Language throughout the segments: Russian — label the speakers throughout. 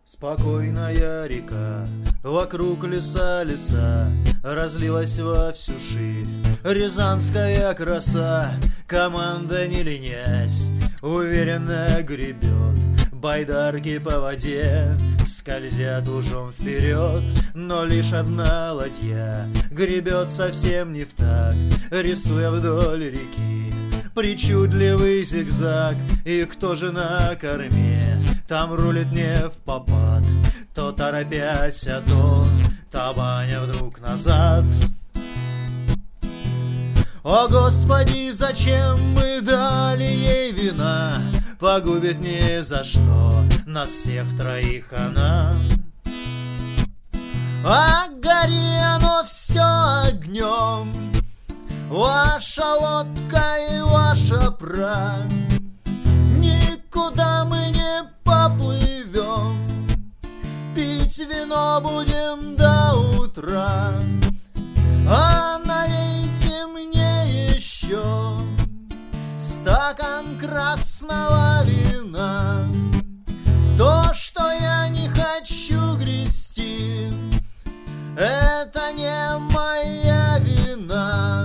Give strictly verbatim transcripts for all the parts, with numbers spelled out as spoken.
Speaker 1: Спокойная река, вокруг леса, леса, разлилась во всю ширь. Рязанская краса, команда не ленясь, уверенно гребет. Байдарки по воде скользят ужом вперед, но лишь одна ладья гребет совсем не в такт, рисуя вдоль реки причудливый зигзаг. И кто же на корме там рулит не впопад, то торопясь, а то табаня вдруг назад. О, Господи, зачем мы дали ей вина? Погубит ни за что нас всех троих она. А гори оно все огнем, ваша лодка и ваша правь. Никуда мы не поплывем, пить вино будем до утра. А налейте мне еще стакан красного вина. То, что я не хочу грести, это не моя вина.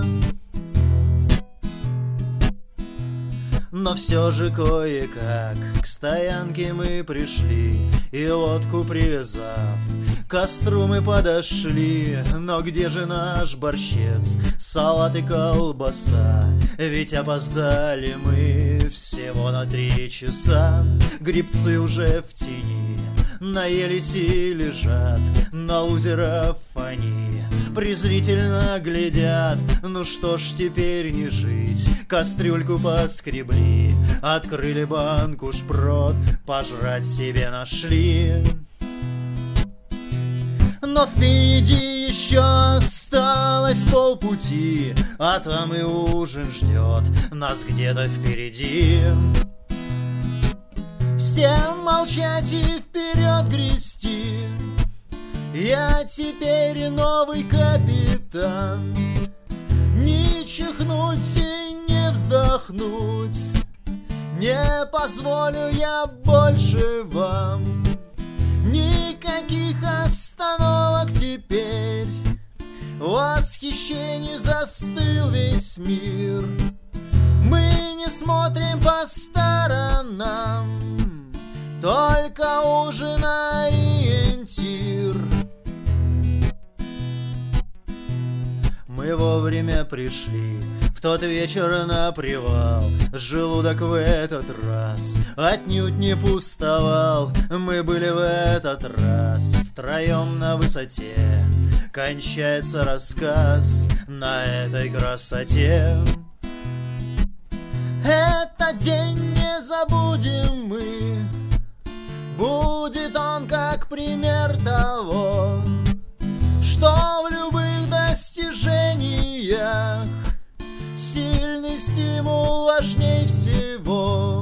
Speaker 1: Но все же кое-как к стоянке мы пришли, и лодку привязав, к костру мы подошли. Но где же наш борщец, салат и колбаса? Ведь опоздали мы всего на три часа. Гребцы уже в тени наелись и лежат на лузеров они, презрительно глядят. Ну что ж теперь не жить, кастрюльку поскребли, открыли банку шпрот, пожрать себе нашли. Но впереди еще осталось полпути, а там и ужин ждет нас где-то впереди. Всем молчать и вперед грести, я теперь новый капитан. Не чихнуть и не вздохнуть не позволю я больше вам. Никаких остановок теперь, в восхищении застыл весь мир. Мы не смотрим по сторонам, только ужин ориентир. Мы вовремя пришли в тот вечер на привал. Желудок в этот раз отнюдь не пустовал. Мы были в этот раз втроем на высоте. Кончается рассказ на этой красоте. Этот день не забудем мы, будет он как пример того, что в любых достижениях сильный стимул важней всего.